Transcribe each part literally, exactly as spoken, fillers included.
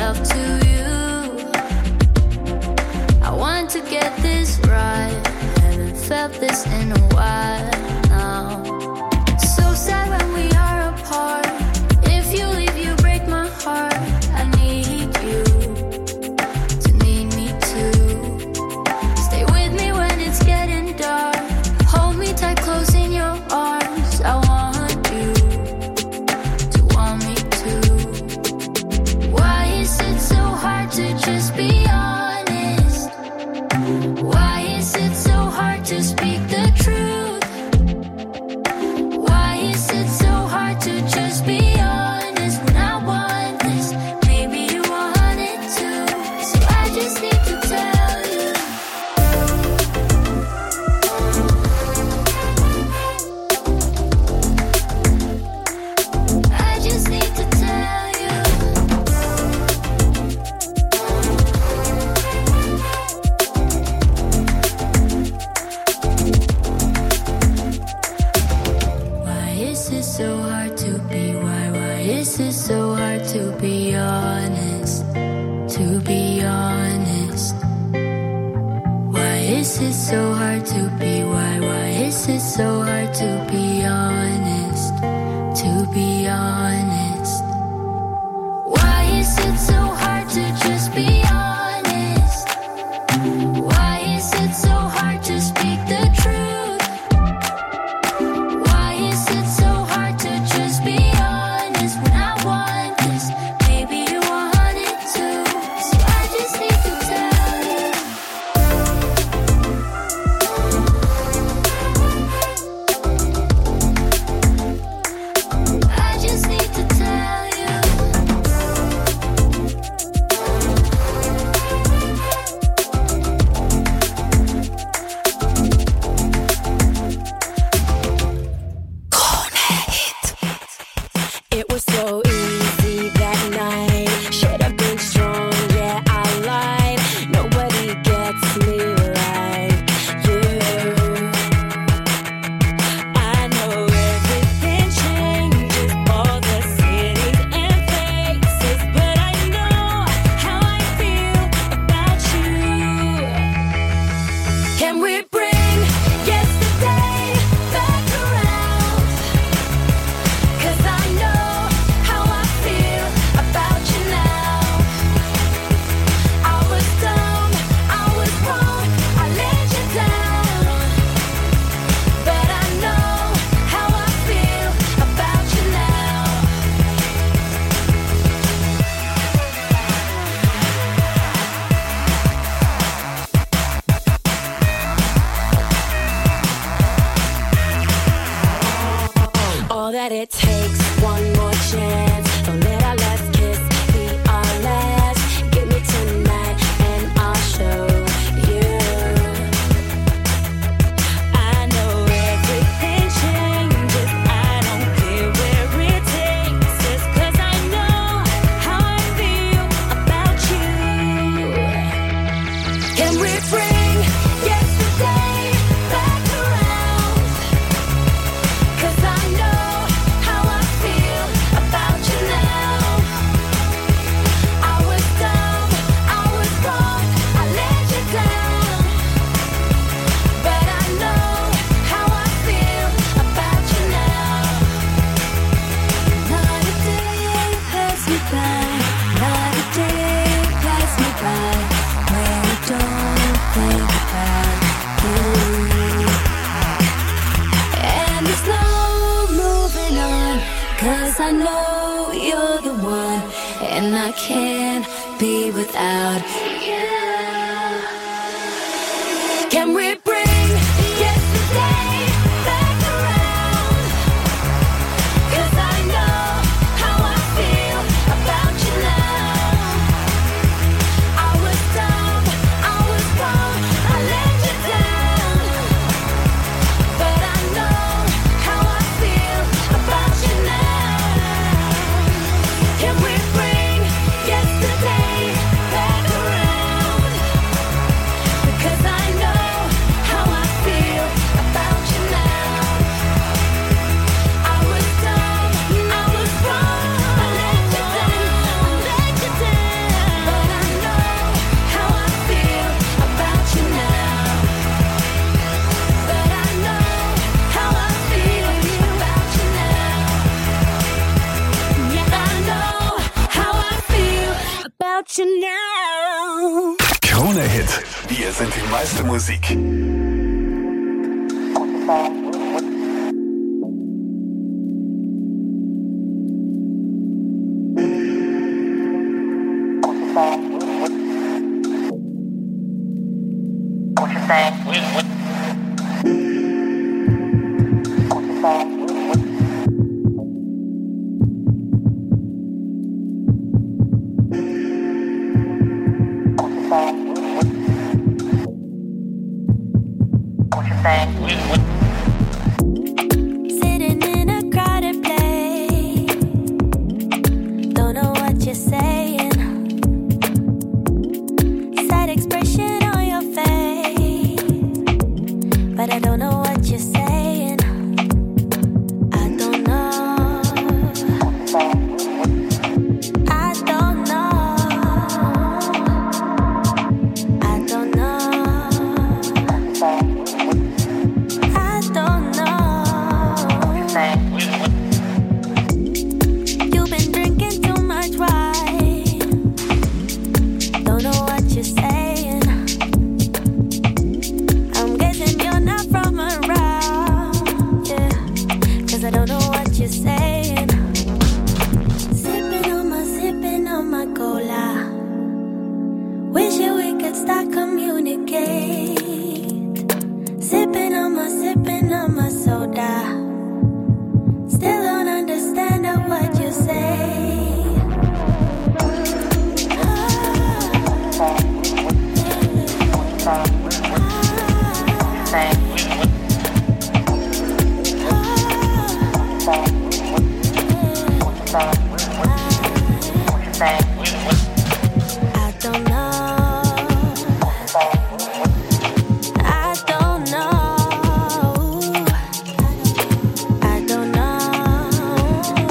myself to you. I want to get this right. Haven't felt this in a while now. So sad when we are apart. If you leave, you break my heart. I need you to need me too. Stay with me when it's getting dark. Hold me tight, close in your arms. I want you to want me too. Why is it so hard to just be honest? Why is it so hard to speak the truth? Why is it so hard to just be honest when I want this? Maybe you want it too. So I just need to tell you. I just need to tell you. Why is it so hard to be? Why, why is it so hard to be honest? To be honest. Why is it so hard to be? Why, why is it so hard to be honest? To be honest. Why is it so hard to just be honest? Why is it so hard to speak the truth? Why is it so hard to just be honest when I want this? Maybe you want it too. So I just need to tell you. I just need to tell you. It was so easy that night. Should have been strong, yeah, I lied. Nobody gets me like you. I know everything changes, all the cities and faces, but I know how I feel about you. Can we bring yesterday back around? 'Cause I know how I feel about you now. I was dumb, I was wrong, I let you down. But I know how I feel about you now. All that it takes, one more chance. Don't let our last kiss be our last. Give me tonight and I'll show you. I know everything changes. I don't care where it takes us, 'cause I know how I feel about you. Can we bring yesterday back around? 'Cause I know how I feel about you now. I was dumb, I was wrong, I let you down. But I know how I feel about you now. Not a day pass me by, not a day pass me by when we don't think about you. And there's no moving on, 'cause I know you're the one, and I can't be without you. Can we bring yesterday back around? 'Cause I know how I feel about you now. I was dumb, I was wrong, I let you down. But I know how I feel about you now. Can we bring yesterday back around? Because I know how about you now. Krone Hit. Wir sind die meiste Musik. What you say? Sitting in a crowded place, don't know what you're saying. Sad expression on your face, but I don't know what you're saying. I don't know. I don't know. I don't know. I don't know. You've been drinking too much wine. Don't know what you're saying. I'm guessing you're not from around. Yeah, 'cause I don't know what you're saying. Sipping on my, sipping on my cola. Wishing we could start communicate. Sipping on my, sipping on my soda. Still don't understand what you say. I don't know. I don't know. I don't know.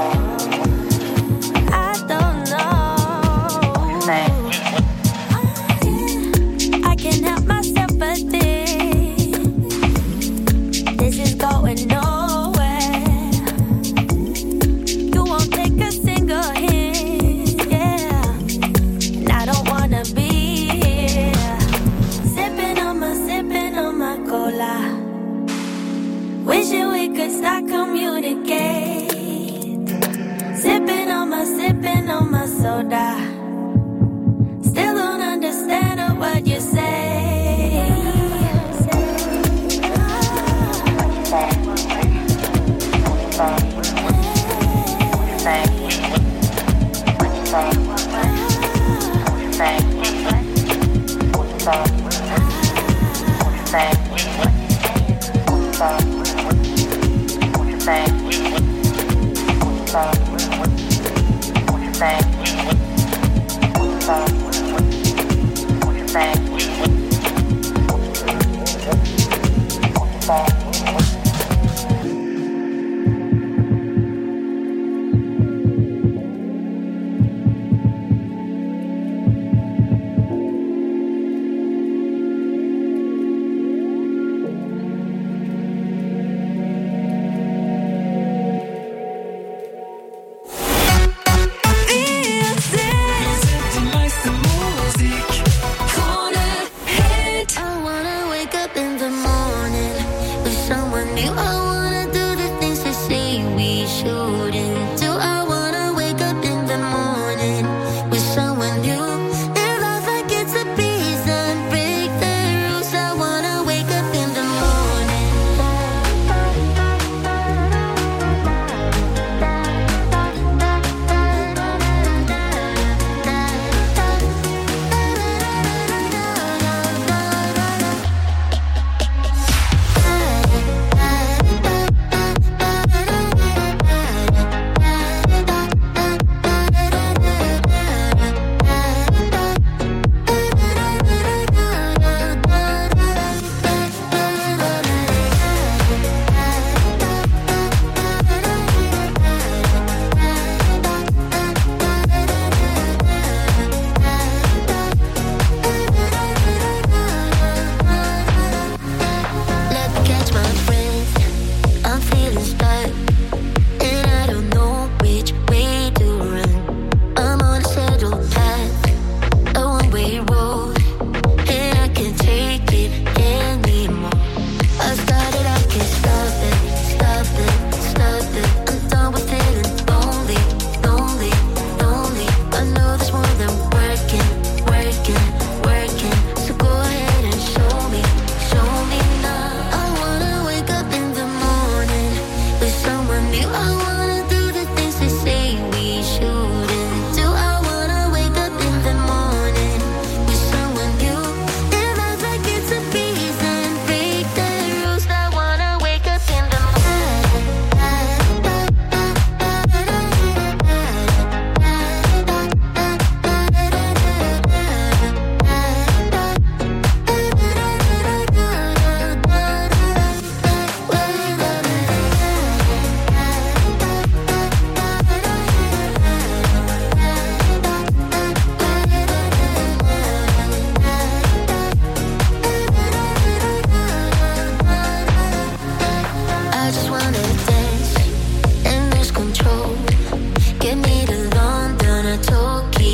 I don't know. I can't help myself but think this is going nowhere. You won't take a single hint, yeah. And I don't wanna be here. Sipping on my, sipping on my cola. Wishing we could start communicate. Sipping on my, sipping on my soda. Still don't understand what you say. I wanna wake up in the morning with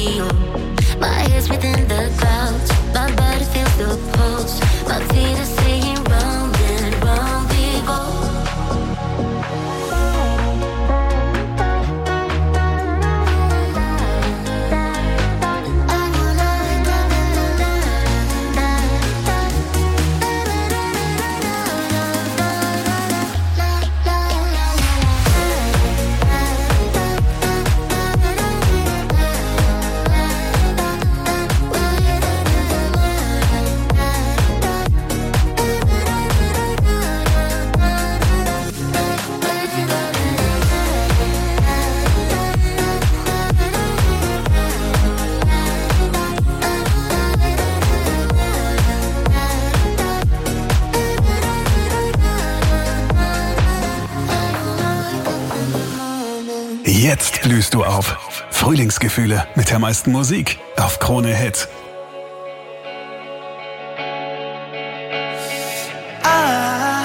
feel. My head's within the clouds, my body feels the pulse. My feet are saying round and round we go. Jetzt blühst du auf. Frühlingsgefühle mit der meisten Musik auf Krone Hit. I,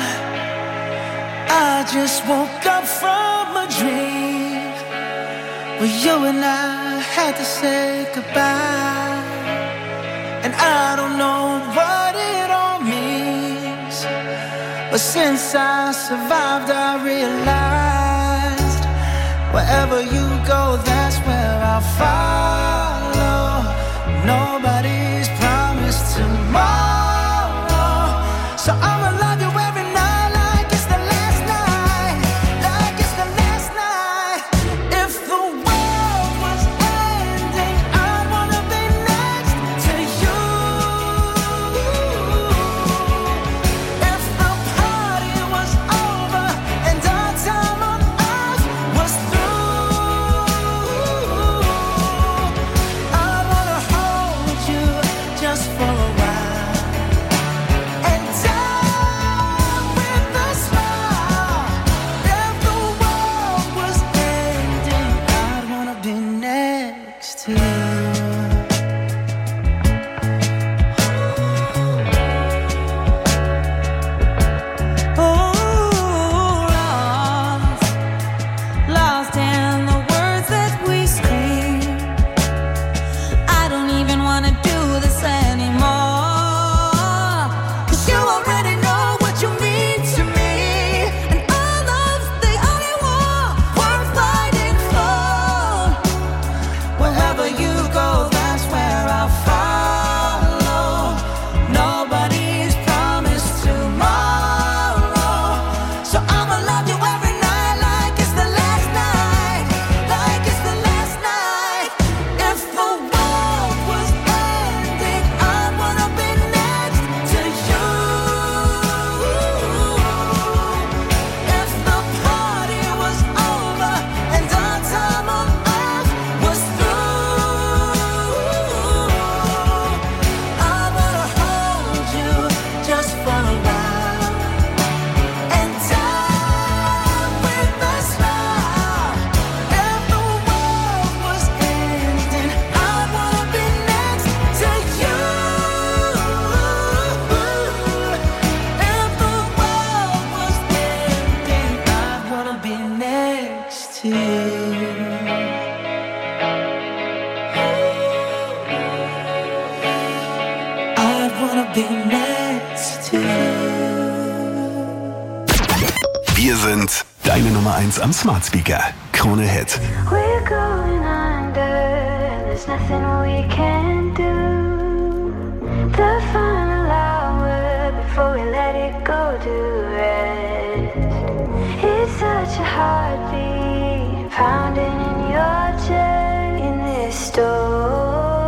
I just woke up from a dream where you and I had to say goodbye. And I don't know what it all means, but since I survived I realized wherever you go, that's where I'll follow. Nobody's promised tomorrow, so I'ma love you every night like it's the last night, like it's the last night. If the world was ending, I'd wanna be next to you. If the party was over and our time on earth was through, I wanna hold you just for a while and die with a smile. If the world was ending, I'd wanna be next to you. Oh, lost, lost in the words that we scream. I don't even wanna do this anymore, 'cause you already know what you mean to me, and our love's the only war worth fighting for. Wherever you go, that's where I'll follow. Nobody's promised tomorrow, so I'ma love you every night like it's the last night, like it's the last night. If the world was ending, I'd wanna be next to you. If the party was over and our time on earth was through, I wanna hold you just for a while and die with a smile. If the world was ending, I'd wanna be next to you. If the world was ending, I'd wanna be next to you. I'd wanna be next to you. Wir sind deine Nummer eins am Smart Speaker. Krone Hit. We're going under, there's nothing we can do. The final hour before we let it go to rest. It's such a heartbeat pounding in your chest in this story.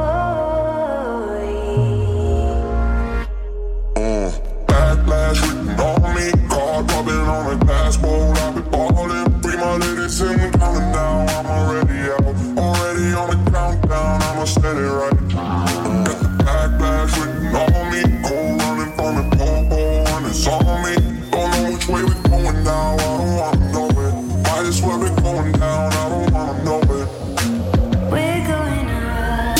Backlash written on me, card rubbing on a glass bowl. I've been ballin', free my ladies and calling now. I'm already out, already on the countdown. I'ma set it right. Got the backlash written on me, cold running from the popo, and it's on me. Don't know which way we're going now. I don't wanna know it. Might as well be going down. I don't wanna know it. We're going up,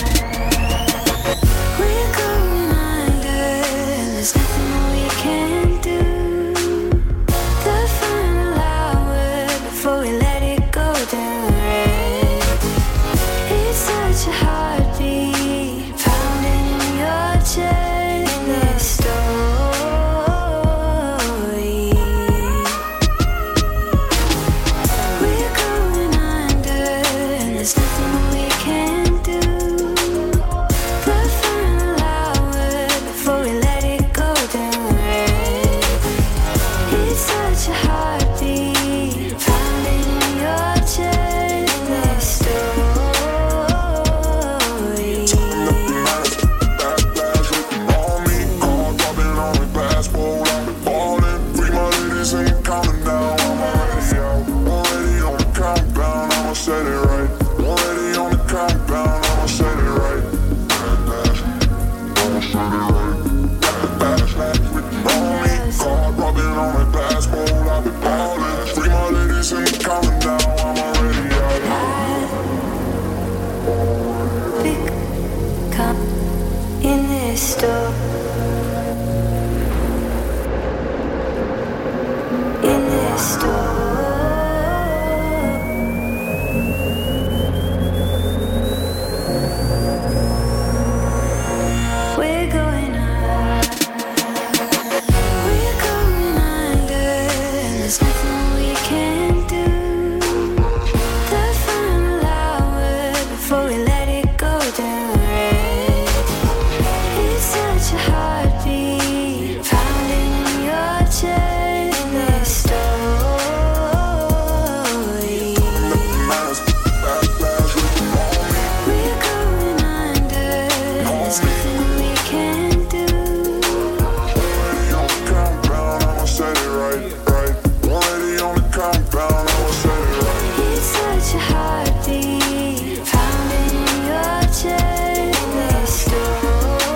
we're going under, there's nothing we can do. The final hour before we let it go to rest. It's such a hard There's nothing we can do. Already on the countdown, I'ma set it right, right. Already on the countdown, I'ma set it right. It's such a heartbeat, pounding in your chest. Story.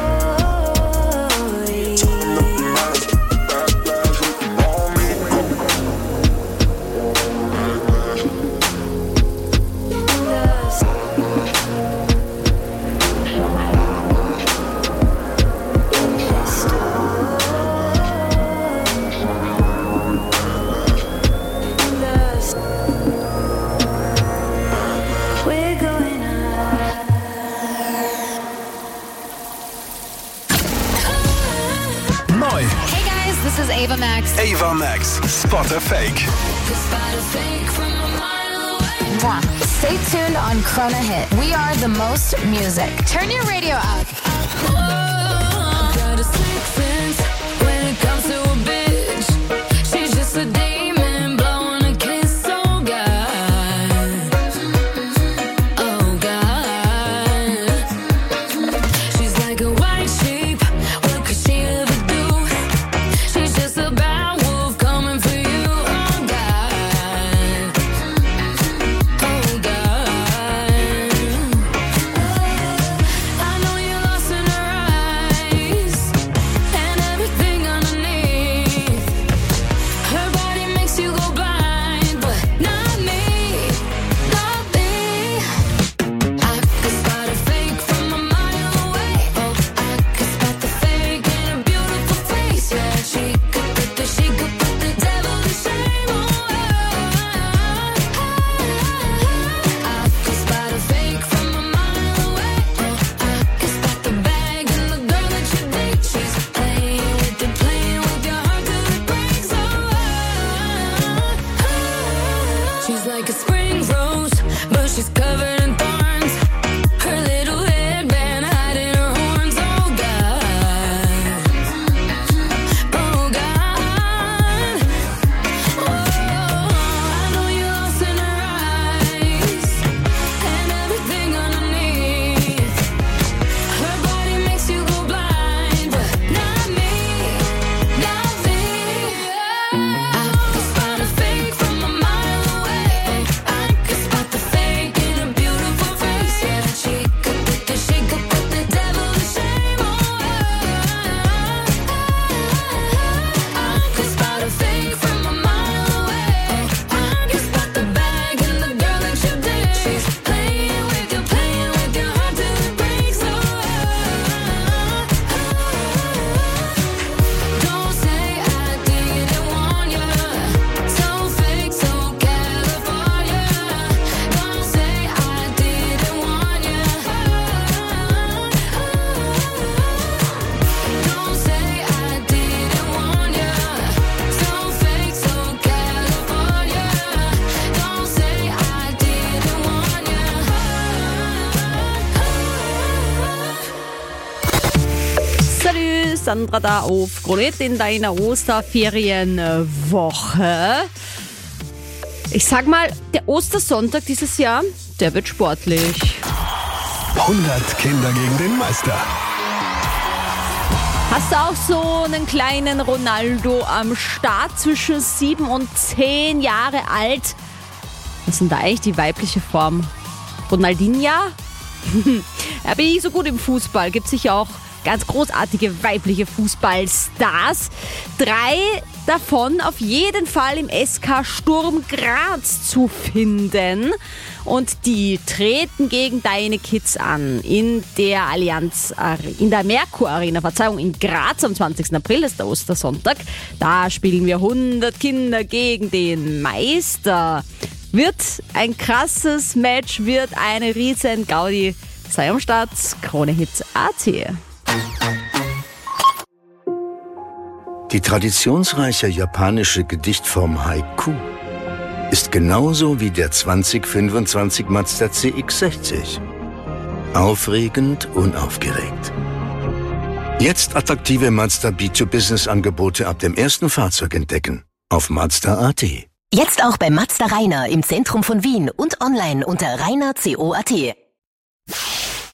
Backlash written on me. We're going Neu. Hey guys, this is Ava Max. Ava Max. Spot a Fake. Mwah. Stay tuned on Krona Hit. We are the most music. Turn your radio up. got a sixth sense when it comes to a bitch. She's just a demon blowing a kiss. Oh God, oh God. She's like a white sheep. What could she ever do? She's just a bad wolf coming for you. Oh God, oh God. I know you're lost in her eyes and everything underneath. Her body makes you go blind, but not me, not me. I could spot a fake from a mile away. Oh, I could spot the fake in a beautiful face. Yeah, she could put the, she could put the devil to shame. Oh, I could spot a fake from a mile away. Oh, I could spot the bag and the girl that you date. She's playing with it, playing with your heart till it breaks. Oh, she's like a spring rose, but she's covered in thorns. Her little headband hiding her horns. Oh God, oh God. Oh, I know you're lost in her eyes and everything underneath. Her body makes you go blind, but not me, not me. I could spot a fake from a mile away. I could spot the fake in a beautiful face. Yeah, she could put the, she could put the devil to shame. Oh, I could spot a fake from a mile away. I could spot the bag and the girl that you date. She's playing with you, playing with your heart till it breaks. Oh, don't say I didn't warn you. So fake, so California. Don't say I didn't warn you. Don't say I didn't warn you. So fake, so California. Don't say I didn't warn you. Salut, Sandra da auf Kronet in deiner Osterferienwoche. Ich sag mal, der Ostersonntag dieses Jahr, der wird sportlich. hundert Kinder gegen den Meister. Hast du auch so einen kleinen Ronaldo am Start zwischen sieben und zehn Jahre alt? Was ist denn da eigentlich die weibliche Form? Ronaldinha? Er bin nicht so gut im Fußball. Gibt sicher auch ganz großartige weibliche Fußballstars. Drei davon auf jeden Fall im S K Sturm Graz zu finden. Und die treten gegen deine Kids an in der Allianz, in der Merkur Arena, Verzeihung, in Graz am zwanzigsten April, das ist der Ostersonntag. Da spielen wir hundert Kinder gegen den Meister. Wird ein krasses Match, wird eine riesen Gaudi. Sei am Start, Kronehit A T. Die traditionsreiche japanische Gedichtform Haiku ist genauso wie der zwanzig fünfundzwanzig Mazda C X sechzig. Aufregend, unaufgeregt. Jetzt attraktive Mazda B zwei Business Angebote ab dem ersten Fahrzeug entdecken. Auf Mazda Punkt A T. Jetzt auch bei Mazda Rainer im Zentrum von Wien und online unter rainer punkt co punkt at.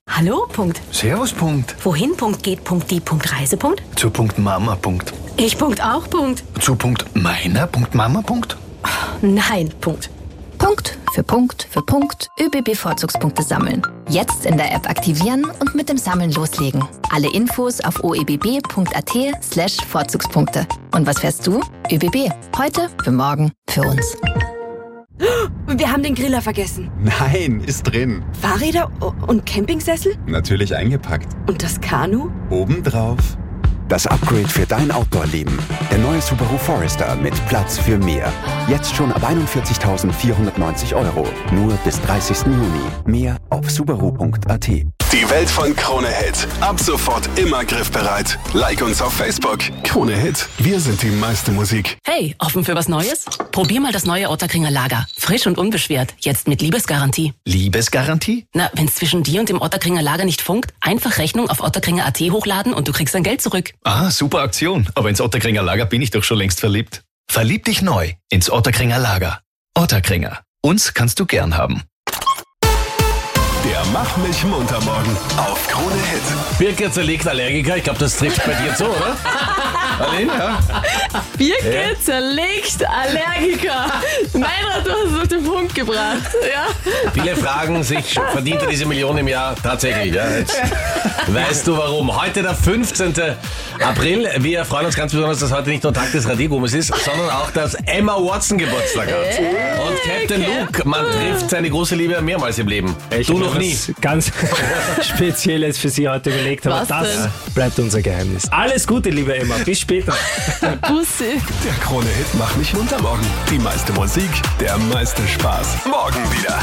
Hallo, Punkt. Servus, Punkt. Wohin, Punkt, geht, Punkt, die, Punkt, Reise, Punkt? Zu Punkt Mama, Punkt. Ich, Punkt, auch, Punkt. Zu Punkt meiner, Punkt Mama, Punkt. Nein, Punkt. Punkt für Punkt für Punkt ÖBB-Vorzugspunkte sammeln. Jetzt in der App aktivieren und mit dem Sammeln loslegen. Alle Infos auf oebb.at slash Vorzugspunkte. Und was fährst du? ÖBB. Heute, für morgen, für uns. Wir haben den Griller vergessen. Nein, ist drin. Fahrräder und Campingsessel? Natürlich eingepackt. Und das Kanu? Obendrauf. Das Upgrade für dein Outdoor-Leben. Der neue Subaru Forester mit Platz für mehr. Jetzt schon ab einundvierzigtausendvierhundertneunzig Euro. Nur bis dreißigsten Juni. Mehr auf subaru punkt at. Die Welt von Krone Hit. Ab sofort immer griffbereit. Like uns auf Facebook. Krone Hit. Wir sind die meiste Musik. Hey, offen für was Neues? Probier mal das neue Ottakringer Lager. Frisch und unbeschwert. Jetzt mit Liebesgarantie. Liebesgarantie? Na, wenn's zwischen dir und dem Ottakringer Lager nicht funkt, einfach Rechnung auf ottakringer punkt at hochladen und du kriegst dein Geld zurück. Ah, super Aktion. Aber ins Ottakringer Lager bin ich doch schon längst verliebt. Verlieb dich neu ins Ottakringer Lager. Ottakringer. Uns kannst du gern haben. Der Mach mich munter morgen auf Krone Hit. Birke zerlegt Allergiker. Ich glaube, das trifft bei dir zu, oder? Aline, ja? Birke Ja. zerlegt Allergiker. Meinrad, du hast es auf den Punkt gebracht. Ja. Viele fragen sich, verdient er diese Million im Jahr? Tatsächlich, ja. Jetzt weißt du warum. Heute der fünfzehnten April. Wir freuen uns ganz besonders, dass heute nicht nur Tag des Radiergummis ist, sondern auch, dass Emma Watson Geburtstag hat. Und Captain Luke, man trifft seine große Liebe mehrmals im Leben. Ich du habe noch nie. was ganz Spezielles für Sie heute überlegt, aber Was das denn? bleibt unser Geheimnis. Alles Gute, liebe Emma. Bis später. Bussi. Der Krone Hit Mach mich munter morgen. Die meiste Musik, der meiste Spaß. Morgen wieder.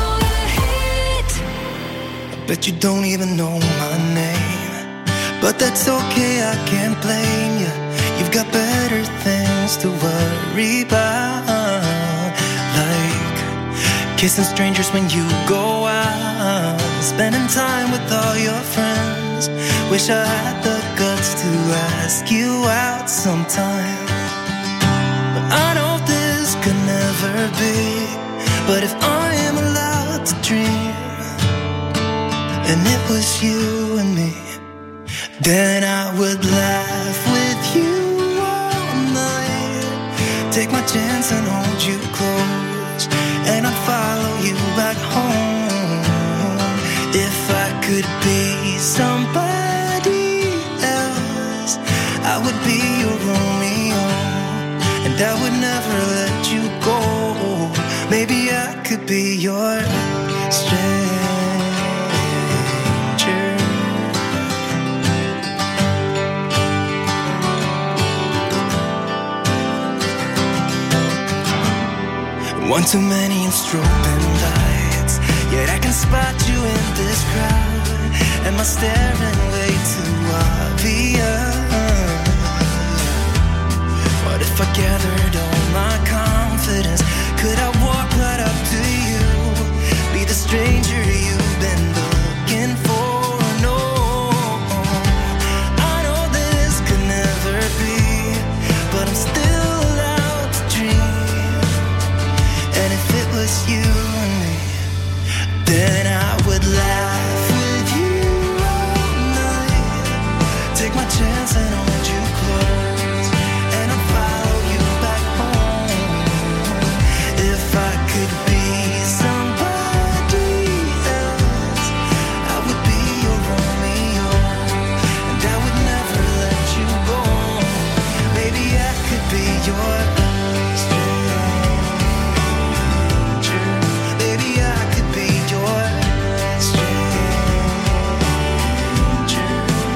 Bet you don't even know my name. But that's okay, I can't blame you. You've got better things to worry about. Like kissing strangers when you go out. Spending time with all your friends. Wish I had the guts to ask you out sometime. But I know this could never be. But if I am allowed to dream, and it was you and me, then I would laugh with you all night. Take my chance and hold you close, and I'd follow you back home. If I could be somebody else, I would be your Romeo, and I would never let you go. Maybe I could be your stranger. One too many and strobing lights, yet I can spot you in this crowd. Am I staring way too obvious? What if I gathered all my confidence? Could I walk right up to you, be the stranger you've been looking for? No, I know this could never be, but I'm still allowed to dream. And if it was you and me, then I would laugh with you all night. Take my chance and hold you close, and I'll follow you back home. If I could be somebody else, I would be your Romeo, and I would never let you go. Maybe I could be your Maybe I could be your stranger.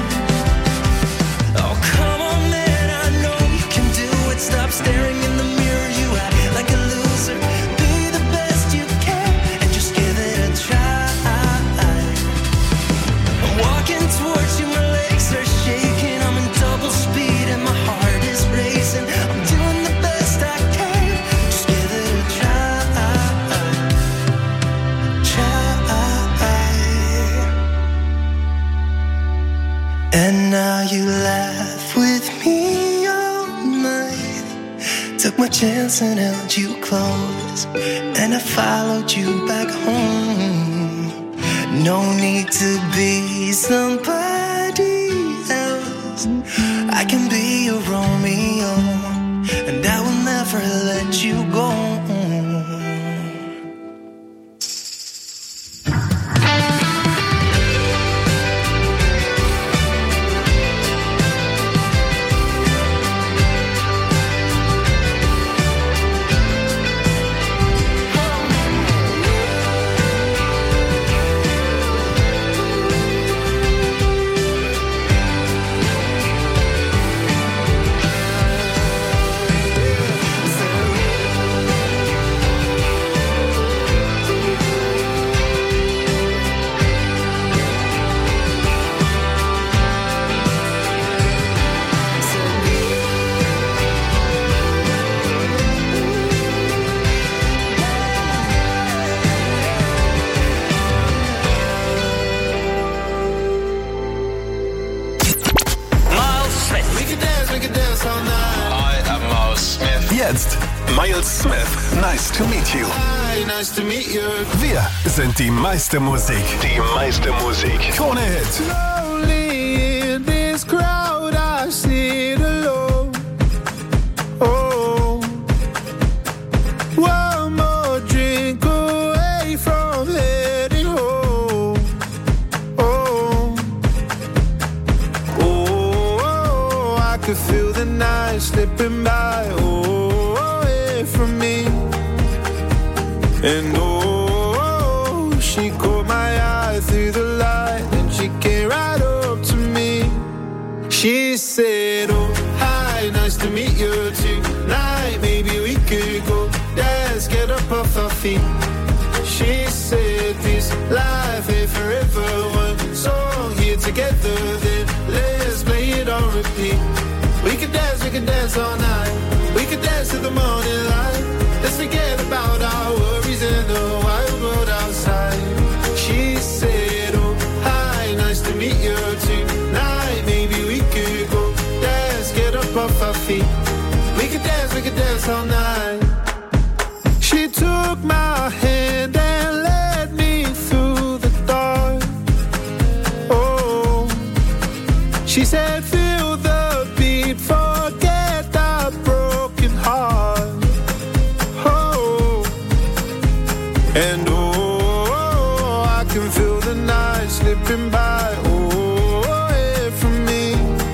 Oh, come on, man, I know you can do it. Stop staring in the mirror, you act like a loser. Be the best you can and just give it a try. I'm walking towards you, my legs are shaking. I'm in double speed and my heart is racing. I'm doing the best I can, just give it a try. And now you laugh with me all night. Took my chance and held you close, and I followed you back home. No need to be somebody else. I can be your Romeo, and I will never let you go. Jetzt Miles Smith, Nice to Meet You. Hi, nice to meet you. Wir sind die meiste Musik. Die meiste Musik. Krone Hit. Lonely in this crowd, I sit alone. Oh, one more drink away from heading home. Oh, oh, I could feel the night slipping by. Oh, from me, and oh, she caught my eye through the light, and she came right up to me. She said, oh, hi, nice to meet you tonight. Maybe we could go dance, get up off our feet. She said, this life ain't forever. One song here together, then let's play it on repeat. We could dance, we could dance all night. We could dance to the morning light. Let's forget about our worries in the wild world outside. She said, oh, hi, nice to meet you tonight. Maybe we could go dance, get up off our feet. We could dance, we could dance all night. She took my hand and led me through the dark. Oh, she said, feel the beat, forget the broken heart. Oh, and oh, I can feel the night slipping by. Oh, away from me.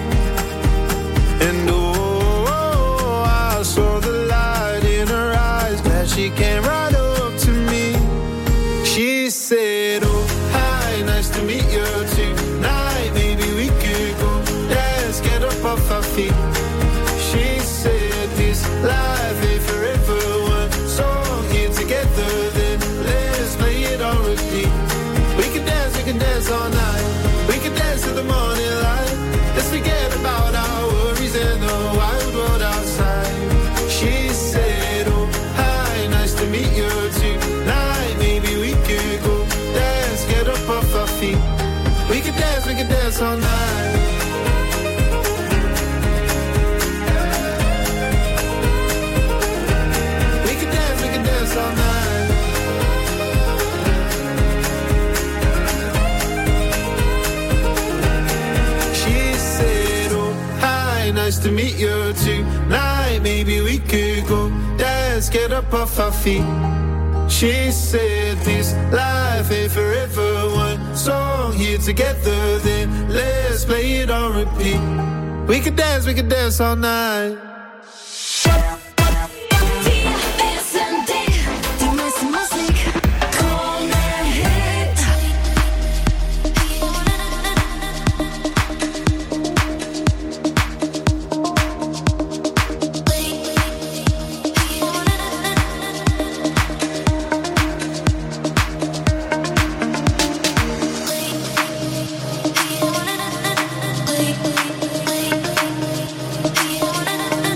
And oh, I saw the light in her eyes. Glad she came right up to me. She said, oh, hi, nice to meet you tonight. Maybe we could go dance, get up off our feet. She said, this life ain't forever. One song here together, then let's play it on repeat. We can dance, we can dance all night. We can dance to the morning light. Let's forget about our worries and the wild world outside. She said, oh, hi, nice to meet you tonight. Maybe we could go dance, get up off our feet. We can dance, we can dance all night. We can dance, we can dance all night. She said, oh, hi, nice to meet you tonight. Maybe we could go dance, get up off our feet. She said, this life ain't forever. One song here together, then let's play it on repeat. We could dance, we could dance all night. We'll be right back.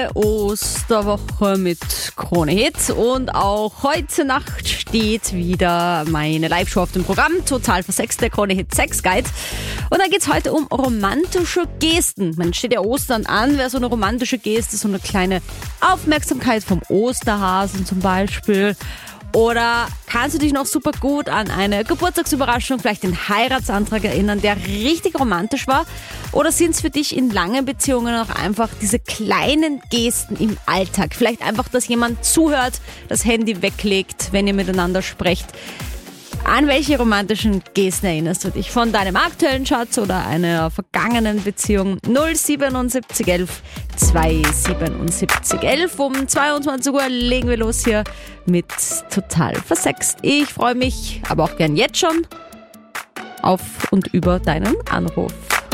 zweite Osterwoche mit Krone Hit und auch heute Nacht steht wieder meine Live-Show auf dem Programm, total versext, der Krone Hit Sex Guide. Und da geht's heute um romantische Gesten. Man steht ja Ostern an, wäre so eine romantische Geste, so eine kleine Aufmerksamkeit vom Osterhasen zum Beispiel. Oder kannst du dich noch super gut an eine Geburtstagsüberraschung, vielleicht den Heiratsantrag erinnern, der richtig romantisch war? Oder sind es für dich in langen Beziehungen auch einfach diese kleinen Gesten im Alltag? Vielleicht einfach, dass jemand zuhört, das Handy weglegt, wenn ihr miteinander sprecht. An welche romantischen Gesten erinnerst du dich? Von deinem aktuellen Schatz oder einer vergangenen Beziehung? null siebenundsiebzig elf zweihundertsiebenundsiebzig elf. Um zweiundzwanzig Uhr legen wir los hier mit Total versext. Ich freue mich, aber auch gern jetzt schon auf und über deinen Anruf.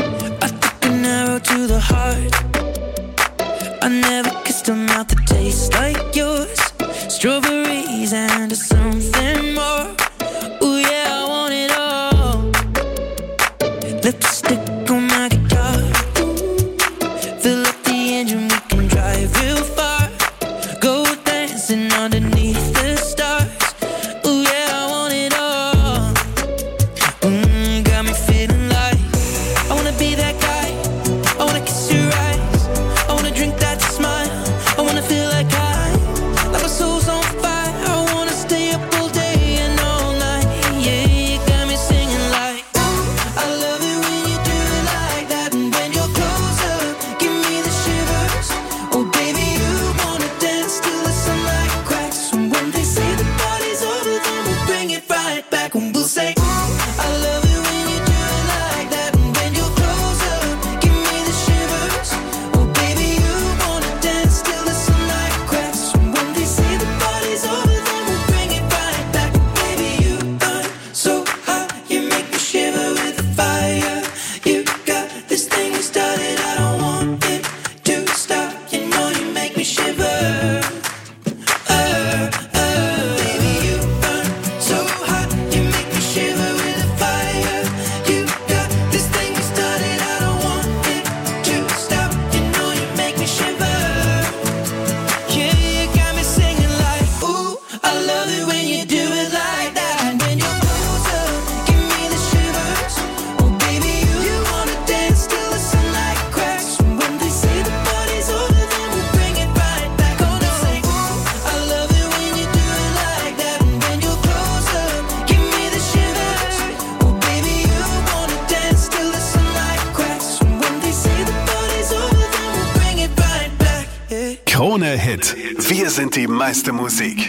An arrow to the heart. I never kissed a mouth that tastes like yours. Strawberries and something more. Ooh yeah, I want it all. Lipstick on my guitar. Fill up the engine, we can drive real far. Go dancing underneath the stars. Ooh yeah, I want it all. Mm, got me feeling like I wanna be that guy. I wanna kiss your eyes. I wanna drink that smile. I wanna feel like I, like my soul's on fire. I wanna stay up all day and all night. Yeah, you got me singing like, ooh, I love it when you do it like that. And when you're closer, give me the shivers. Oh baby, you wanna dance till the sunlight cracks. And when they say the party's over, then we'll bring it right back. And we'll say, ooh, I love it when you do it like that. And when you're closer, give me the shivers. Oh baby, you wanna dance till the sunlight cracks. And when they say the party's over, then we'll bring it right back. Baby, you burn so hot, you make me shiver with the fire. You got this thing you started, I don't want it to stop. You know you make me shiver. Uh, uh, baby, you burn so hot, you make me shiver with the fire. You got this thing you started, I don't want it to stop. You know you make me shiver. Yeah, you got me singing like, ooh, I love it when you do it like that. And when you're closer, give me the shivers. Oh baby, you, you wanna dance till the sunlight cracks. And when they say the party's over, then we'll bring it right back. Gonna say, ooh, I love it when you do it like that. And when you're closer, give me the shivers. Oh baby, you wanna dance till the sunlight cracks. And when they say the party's over, then we'll bring it right back. Yeah. Krone Hit. Wir sind die meiste Musik.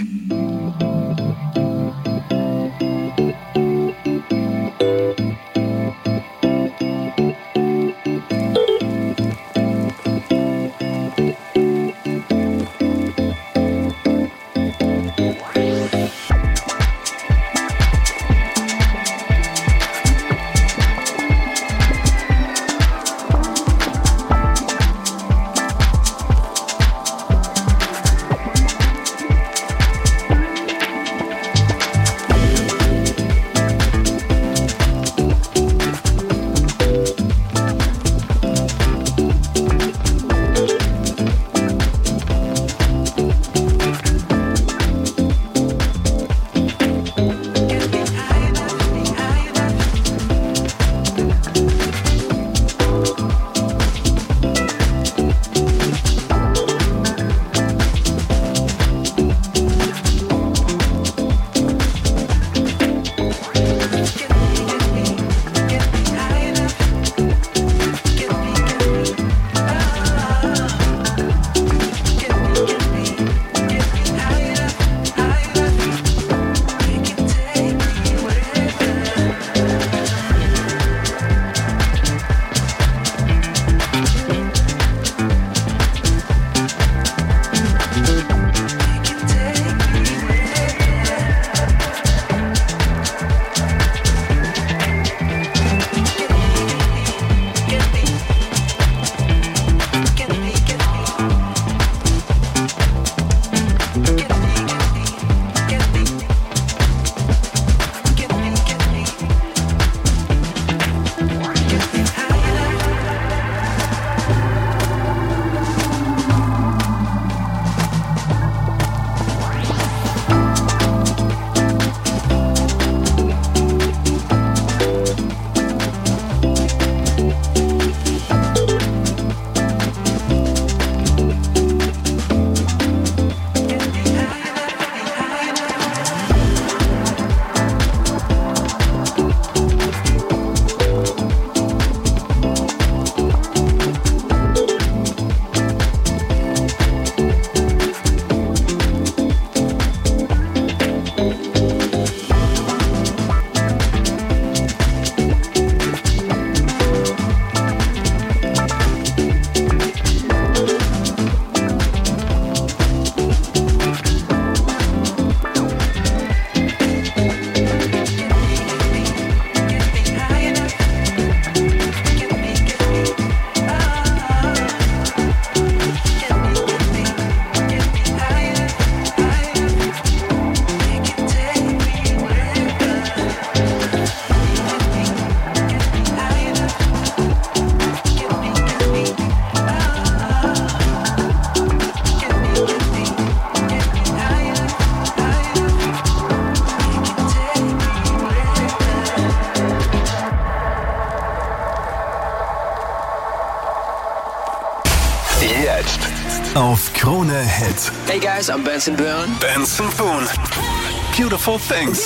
auf Krone Hit. Hey guys, I'm Benson Boone. Benson Boone. Beautiful Things.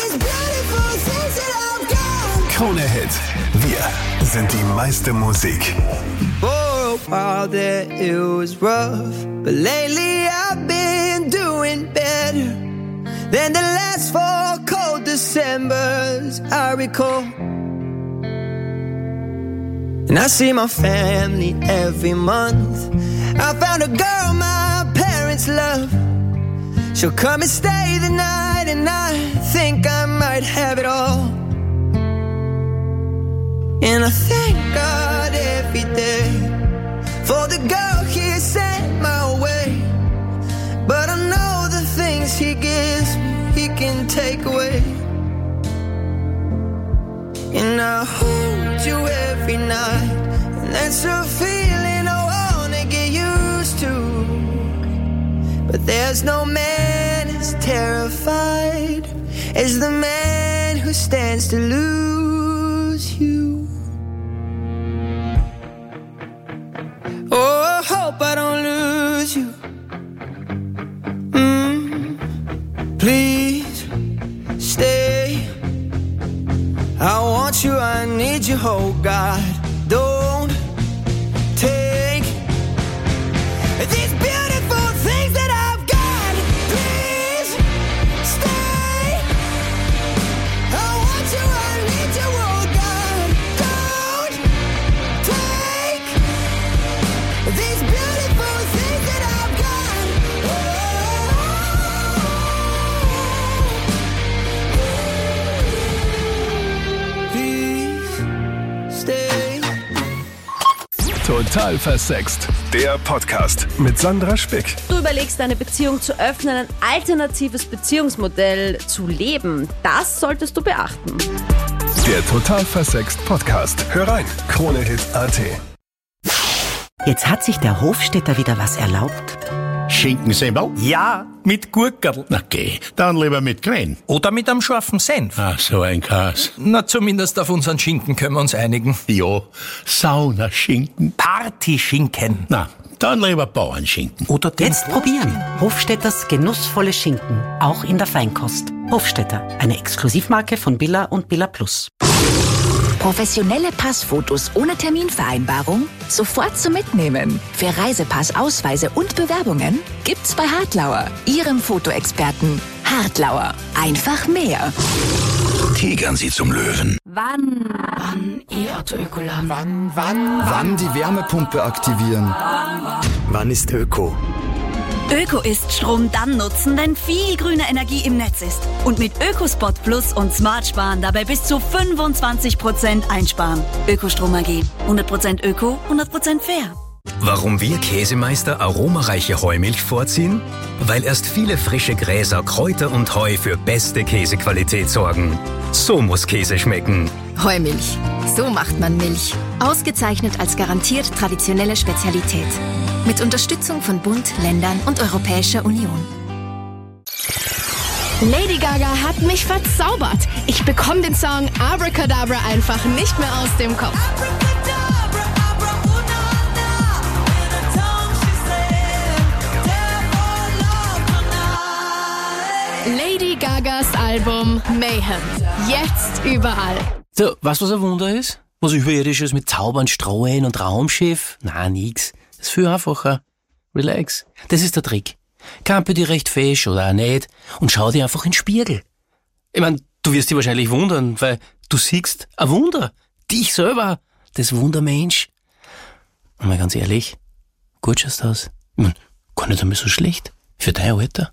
Krone Hit. Wir sind die meiste Musik. For a while there it was rough, but lately I've been doing better than the last four cold Decembers I recall. And I see my family every month. I found a girl my parents love. She'll come and stay the night, and I think I might have it all. And I thank God every day for the girl He sent my way. But I know the things He gives me, He can take away. And I hold you every night, and that's a feeling I wanna get used to. But there's no man as terrified as the man who stands to lose you. Oh, I hope I don't lose you. Mm, please stay. I want you, I need you, oh God. Don't take these beautiful things that I've got. Please stay. I want you, I need you, oh God. Don't take these beautiful things that I've got. Please stay. Total versext. Der Podcast mit Sandra Spick. Du überlegst, deine Beziehung zu öffnen, ein alternatives Beziehungsmodell zu leben. Das solltest du beachten. Der Total versext Podcast. Hör rein. Kronehit Punkt at. Jetzt hat sich der Hofstädter wieder was erlaubt. Schinkensemmel? Ja, mit Gurkerl. Na geh, dann lieber mit Quenn. Oder mit einem scharfen Senf. Ach, so ein Kas. Na, zumindest auf unseren Schinken können wir uns einigen. Ja, Saunaschinken. Partyschinken. Na, dann lieber Bauernschinken. Oder den Jetzt probieren. Hofstädters genussvolle Schinken. Auch in der Feinkost. Hofstädter, eine Exklusivmarke von Billa und Billa Plus. Professionelle Passfotos ohne Terminvereinbarung? Sofort zum Mitnehmen. Für Reisepass, Ausweise und Bewerbungen gibt's bei Hartlauer, Ihrem Fotoexperten. Hartlauer. Einfach mehr. Tigern Sie zum Löwen. Wann? Wann E-Auto Ökoladen? Wann, wann? Wann die Wärmepumpe aktivieren? Wann ist Öko? Öko ist Strom dann nutzen, wenn viel grüne Energie im Netz ist. Und mit Ökospot Plus und Smart Sparen dabei bis zu fünfundzwanzig Prozent einsparen. Ökostrom A G. hundert Prozent Öko, hundert Prozent fair. Warum wir Käsemeister aromareiche Heumilch vorziehen? Weil erst viele frische Gräser, Kräuter und Heu für beste Käsequalität sorgen. So muss Käse schmecken. Heumilch. So macht man Milch. Ausgezeichnet als garantiert traditionelle Spezialität. Mit Unterstützung von Bund, Ländern und Europäischer Union. Lady Gaga hat mich verzaubert. Ich bekomme den Song Abracadabra einfach nicht mehr aus dem Kopf. Lady Gagas Album Mayhem. Jetzt überall. So, weißt du, was ein Wunder ist? Was Überirdisches mit Zaubern, Streuen und Raumschiff? Na, nix. Das ist viel einfacher. Relax. Das ist der Trick. Kampe dich recht fest oder auch nicht und schau dir einfach in den Spiegel. Ich mein, du wirst dich wahrscheinlich wundern, weil du siehst ein Wunder. Dich selber. Das Wundermensch. Und mal ganz ehrlich, gut schaust du aus. Ich mein, gar nicht einmal so schlecht. Für dein Alter.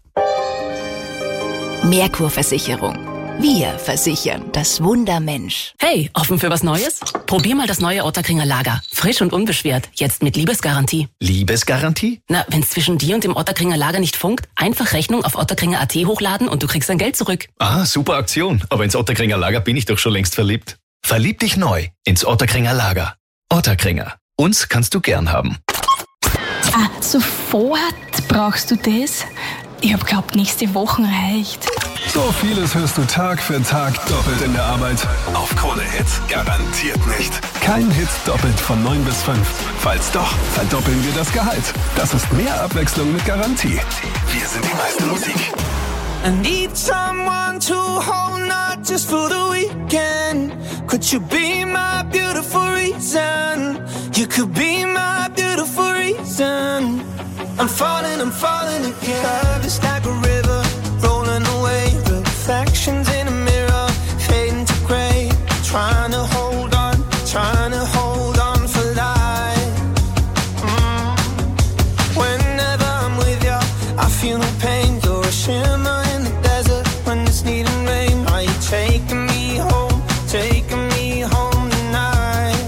Merkur-Versicherung. Wir versichern das Wundermensch. Hey, offen für was Neues? Probier mal das neue Ottakringer Lager. Frisch und unbeschwert. Jetzt mit Liebesgarantie. Liebesgarantie? Na, wenn's zwischen dir und dem Ottakringer Lager nicht funkt, einfach Rechnung auf ottakringer Punkt at hochladen und du kriegst dein Geld zurück. Ah, super Aktion. Aber ins Ottakringer Lager bin ich doch schon längst verliebt. Verlieb dich neu ins Ottakringer Lager. Ottakringer. Uns kannst du gern haben. Ah, sofort brauchst du das? Ich hab glaubt, nächste Woche reicht. So vieles hörst du Tag für Tag doppelt in der Arbeit. Auf Krone Hit garantiert nicht. Kein Hit doppelt von neun bis fünf. Falls doch, verdoppeln wir das Gehalt. Das ist mehr Abwechslung mit Garantie. Wir sind die meiste Musik. I need someone to hold, not just for the weekend. Could you be my beautiful reason? You could be my beautiful reason. I'm falling, I'm falling again. Love is like a river, rolling away. Reflections in a mirror, fading to grey. Trying to hold on, trying to hold on for life. Mm. Whenever I'm with you, I feel no pain. You're a shimmer in the desert when it's needing rain. Are you taking me home, taking me home tonight?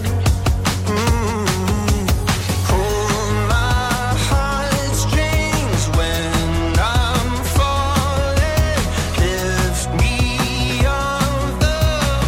Mm. Pull my heartstrings when I'm falling. Lift me off the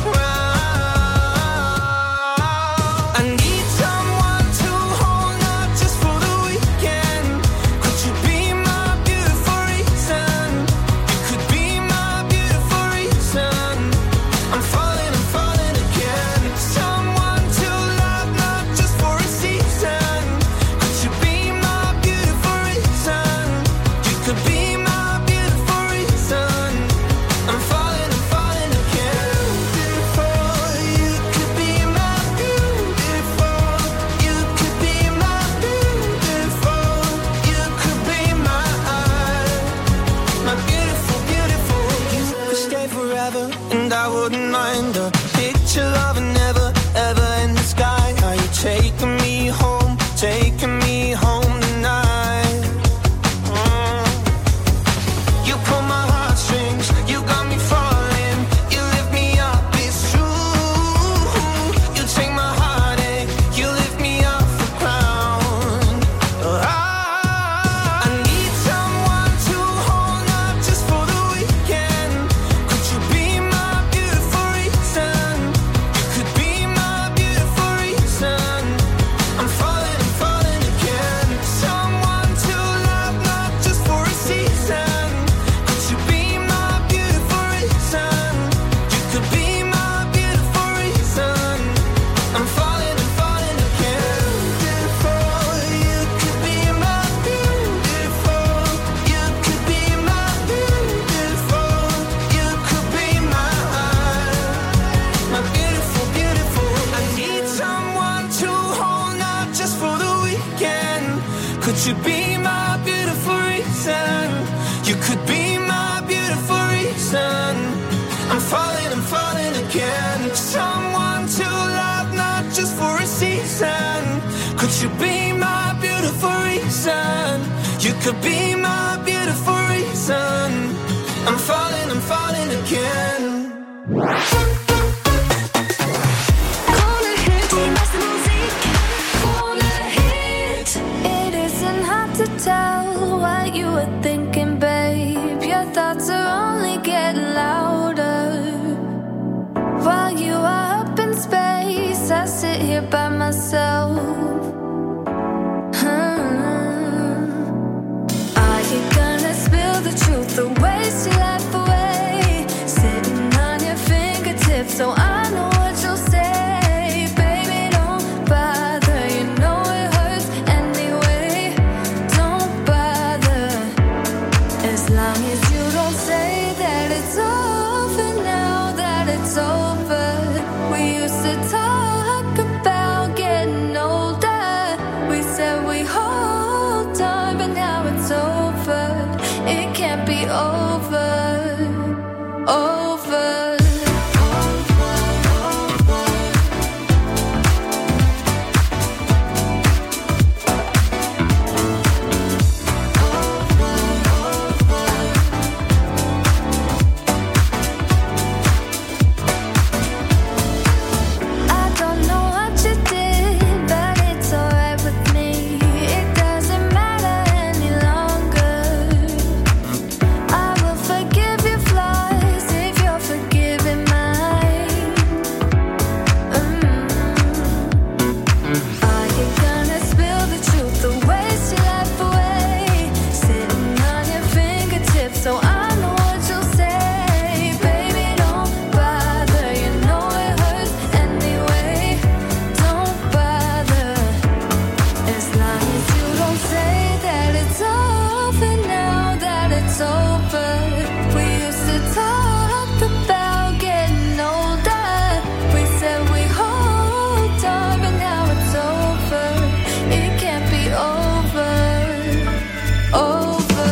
ground. I need someone to hold, not just for the weekend. Could you be my beautiful reason? You could be my beautiful reason. I'm falling, I'm falling again. Someone to love, not just for a season. Could you be my beautiful reason? You could be my beautiful reason. I'm falling, I'm falling again. Beautiful, you could be my beautiful. You could be my beautiful. You could be my my beautiful, beautiful. You could stay forever, and I wouldn't mind a picture of a never, ever in the sky. Are you taking me home, taking me home tonight? Mm. You pull my heartstrings, you got me falling. You lift me up, it's true. You take my heartache, you lift me off the ground. I, I need someone to hold, not just for the weekend. Could you be my beautiful reason? You could be my beautiful reason. I'm falling, I'm falling again. Someone to love, not just for a season. Could you be my beautiful reason? You could be my beautiful reason. I'm falling, I'm falling again. Beautiful, you could be my beautiful. You could be my beautiful. You could be my my beautiful, beautiful. I need someone to hold, not just for the weekend. Could you be my beautiful reason? You could be my beautiful reason. I'm falling, I'm falling again. Someone to love, not just for a season. Could you be my beautiful reason? You could be my beautiful reason. I'm falling, I'm falling again. It isn't hard to tell what you were thinking, babe. Your thoughts are only getting louder. While you are up in space, I sit here by myself. Hmm. Are you gonna spill the truth or waste your life away? Sitting on your fingertips, so I know what you'll say. Baby, don't bother, you know it hurts anyway. Don't bother, as long as you don't say that it's over now, that it's over. We used to talk about getting older. We said we hold on, but now it's over. It can't be over, over. I don't know what you did, but it's alright with me. It doesn't matter any longer. I will forgive it's over. We used to talk about getting older. We said we hold on, but now it's over. It can't be over. Over.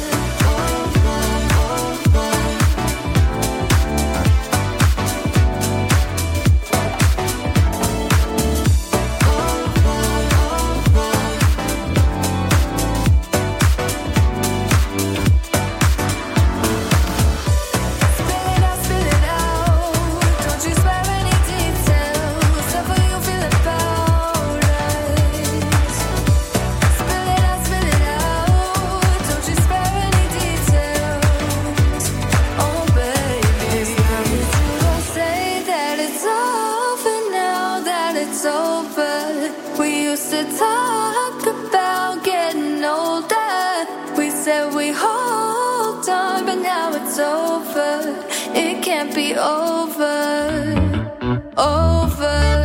It can't be over, over.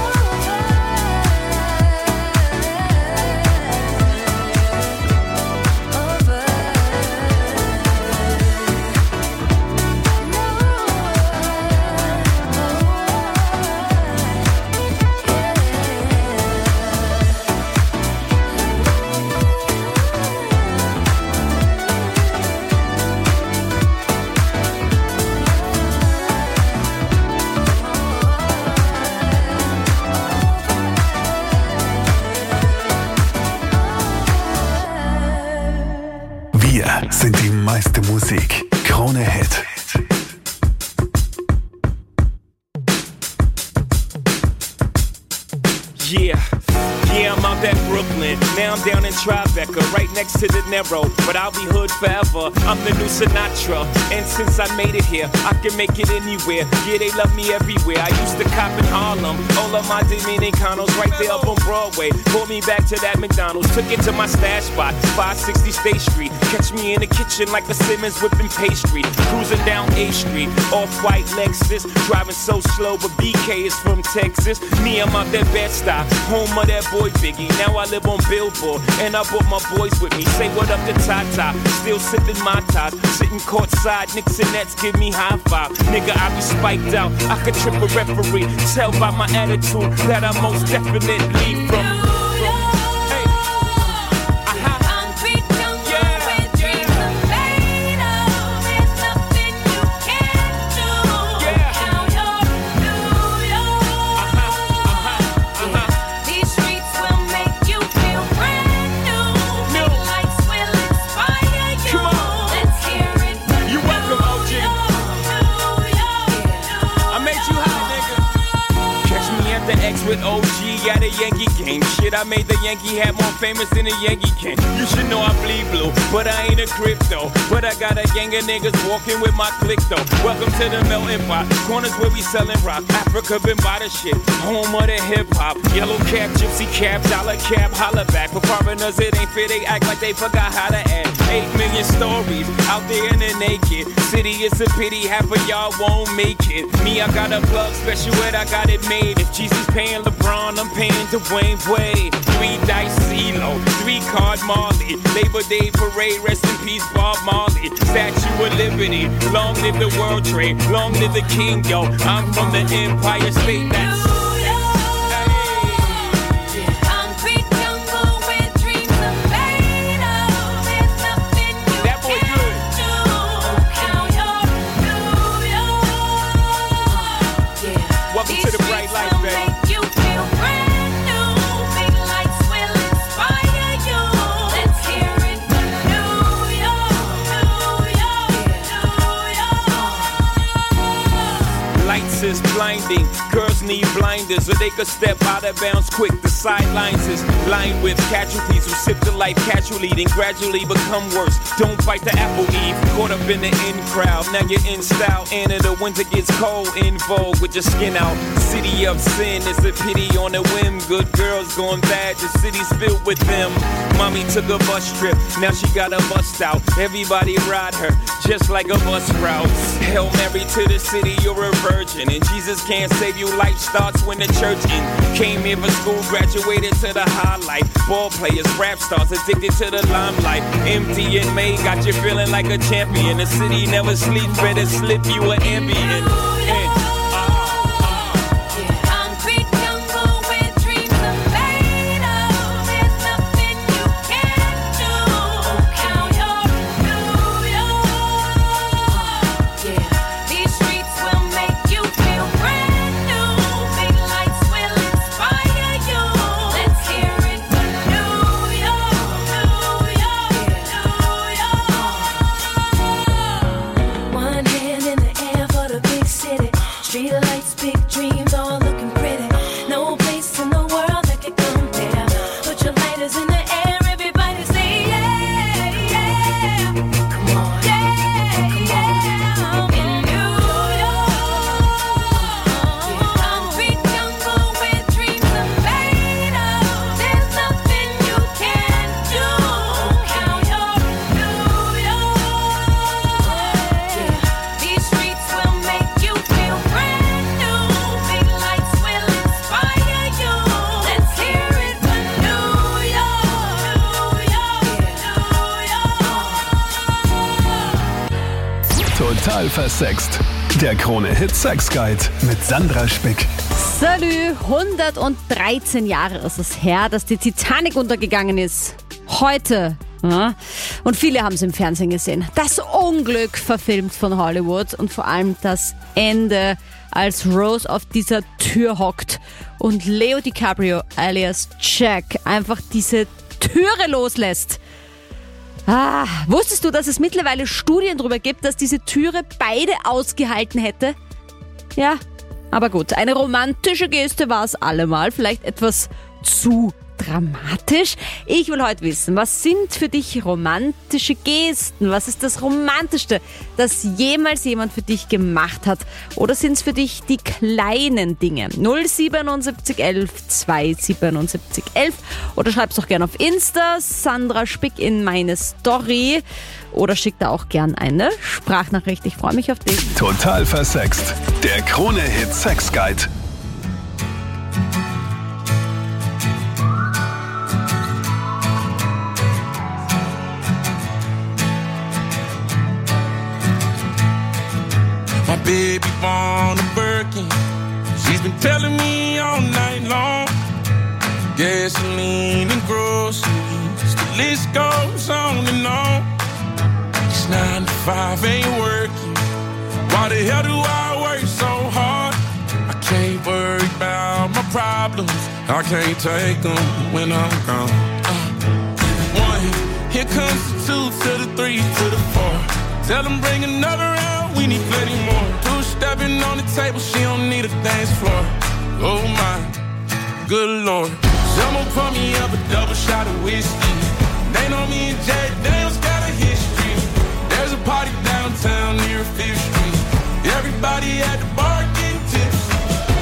Sind die meiste Musik. Krone Hit. Yeah, yeah, I'm out at Brooklyn. Now I'm down in Tribeca, right next to the Narrow. But I'll be hood forever. I'm the new Sinatra. And since I made it here, I can make it anywhere. Yeah, they love me everywhere. I used to cop in Harlem. All of my Dominicanos right there up on Broadway. Pulled me back to that McDonald's. Took it to my stash spot, five sixty State Street. Catch me in the kitchen like a Simmons whipping pastry. Cruising down A Street, off-white Lexus. Driving so slow, but B K is from Texas. Me, I'm out that Bed-Stuy, home of that boy Biggie. Now I live on Billboard, and I brought my boys with me. Say what up to Tata, still sipping my ties. Sitting courtside, Knicks and Nets give me high five. Nigga, I be spiked out, I could trip a referee. Tell by my attitude that I most definitely from. With O G at a Yankee game. Shit, I made the Yankee hat more famous than a Yankee can. You should know I bleed blue, but I ain't a crypto. But I got a gang of niggas walking with my click though. Welcome to the melting pot. Corners where we selling rock. Africa been by the shit. Home of the hip hop. Yellow cap, gypsy cap, dollar cap, holla back. For foreigners, it ain't fair. They act like they forgot how to act. Eight million stories out there in the naked city. It's a pity half of y'all won't make it. Me, I got a plug special ed, I got it made. If Jesus paying LeBron, I'm paying Dwayne Wade. Three dice CeeLo, three card Marley. Labor Day parade, rest in peace Bob Marley. Statue of Liberty, long live the World Trade, long live the King, yo. I'm from the Empire State, that's is blinding. Girls need blinders or they could step out of bounds quick. The sidelines is lined with casualties who sip the life casually, then gradually become worse. Don't bite the apple, Eve. Caught up in the in crowd. Now you're in style, and in the winter gets cold. In vogue with your skin out. City of sin, it's a pity on a whim. Good girls going bad, the city's filled with them. Mommy took a bus trip, now she got a bust out. Everybody ride her, just like a bus route. Hail Mary to the city, you're a virgin. in. And Jesus can't save you, life starts when the church ends. Came here for school, graduated to the highlight. Ball players, rap stars, addicted to the limelight. Empty and May got you feeling like a champion. The city never sleeps, better slip you an ambient. And Total versext. Der Krone-Hit Sex Guide mit Sandra Spick. Salü, hundertdreizehn Jahre ist es her, dass die Titanic untergegangen ist. Heute. Ja. Und viele haben es im Fernsehen gesehen. Das Unglück verfilmt von Hollywood und vor allem das Ende, als Rose auf dieser Tür hockt und Leo DiCaprio alias Jack einfach diese Türe loslässt. Ah, wusstest du, dass es mittlerweile Studien darüber gibt, dass diese Türe beide ausgehalten hätte? Ja, aber gut, eine romantische Geste war es allemal, vielleicht etwas zu dramatisch. Ich will heute wissen, was sind für dich romantische Gesten? Was ist das Romantischste, das jemals jemand für dich gemacht hat? Oder sind es für dich die kleinen Dinge? null siebenundsiebzig elf zweihundertsiebenundsiebzig elf oder schreib's doch gerne auf Insta, Sandra Spick in meine Story oder schick da auch gern eine Sprachnachricht. Ich freue mich auf dich. Total versext. Der Krone-Hit Sex Guide. My baby born a Birkin. She's been telling me all night long. Gasoline and groceries, the list goes on and on. It's nine to five, ain't working. Why the hell do I work so hard? I can't worry about my problems. I can't take them when I'm gone. Uh, one, here comes the two to the three to the four. Tell them bring another round, we need plenty more. Two stepping on the table, she don't need a dance floor. Oh my, good lord. Someone pour me up a double shot of whiskey. They know me and Jay Daniels got a history. There's a party downtown near Fifth Street. Everybody at the bar getting tipsy.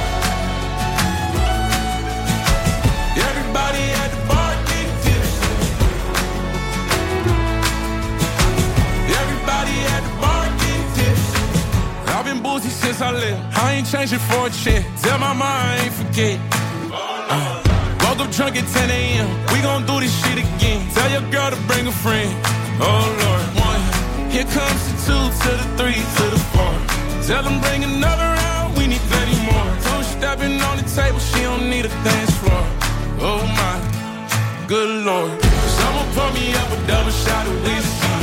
Everybody at the bar getting tipsy. Everybody at the bar getting tipsy. I've been boozy since I left. I ain't changing for a check. Tell my mom I ain't forget. Uh, woke up drunk at ten a.m. We gon' do this shit again. Tell your girl to bring a friend. Oh Lord. One, here comes the two to the three to the four. Tell them bring another round, we need plenty more. Two stepping on the table, she don't need a dance floor. Oh my, good lord. Someone pour me up a double shot of whiskey.